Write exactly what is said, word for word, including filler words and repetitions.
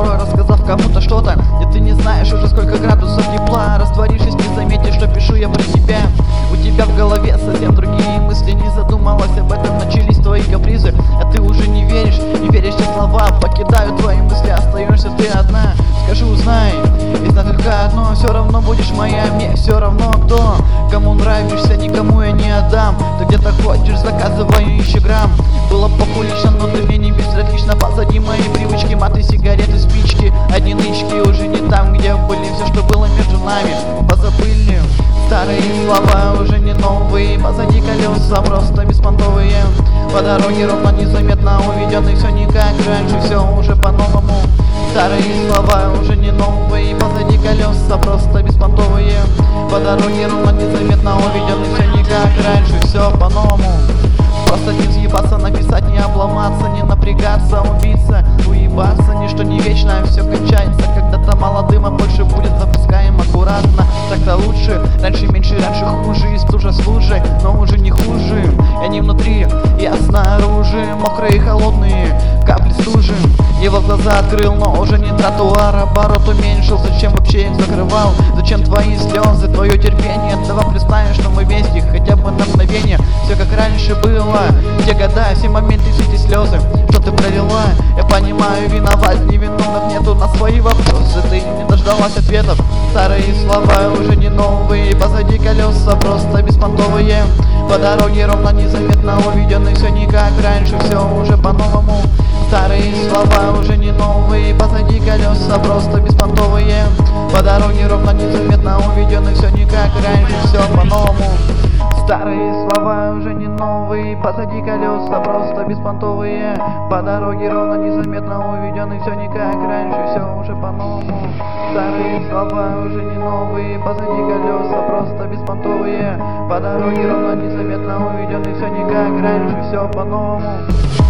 порой рассказав кому-то что-то, где ты не знаешь уже сколько градусов тепла. Растворившись, не заметишь, что пишу я про тебя. У тебя в голове совсем другие мысли, не задумалась об этом, начались твои капризы. А ты уже не веришь, не веришь в слова, покидают твои мысли, остаешься ты одна. Скажи, узнай, и знай только одно: все равно будешь моя, мне все равно кто. Кому нравишься, никому я не отдам. Ты где-то ходишь, заказываю еще грамм. Было популично, но ты мне не безразлично. Позади мои привычки, маты, сигареты, спички. Одни нычки уже не там, где были. Все, что было между нами, позабыли. Старые слова уже не новые. Позади колеса просто беспонтовые. По дороге ровно незаметно уведенный, все не как раньше, все уже по-новому. Старые слова уже не новые. Позади колеса просто беспонтовые. По дороге ровно незаметно уведенный, все не как раньше, все по-новому. Просто не взъебаться, написать, не обломаться, не напрягаться, убиться, уебаться. Ничто не вечно, все кончается. Когда-то мало дыма, больше будет, запускаем аккуратно. Так-то лучше, раньше меньше, раньше хуже. Из стужа с лужей, но уже не хуже. Я не внутри, я снаружи. Мокрые и холодные капли стужи. Его глаза открыл, но уже не тротуар. Оборот уменьшил, зачем вообще их закрывал? Зачем твои слезы, твое терпение? Давай представим, что мы вместе, хотя бы на мгновение. Все как раньше было, те года, все моменты, все эти слезы, что ты провела. Я понимаю, виноват, невиновных нету. На свои вопросы ты не дождалась ответов. Старые слова уже не новые. Позади колеса просто беспонтовые. По дороге ровно незаметно уведенный, все не как раньше, все уже по-новому. Старые слова уже не новые. Позади колеса просто беспонтовые. По дороге ровно незаметно уведенный, все не как раньше, все по-новому. Старые слова уже не новые. Позади колеса просто беспонтовые. По дороге ровно незаметно уведенный, все не как раньше, все уже по-новому. Старые слова уже не новые. Позади колеса просто беспонтовые. По дороге ровно незаметно уведенный, все не как раньше, все по-новому.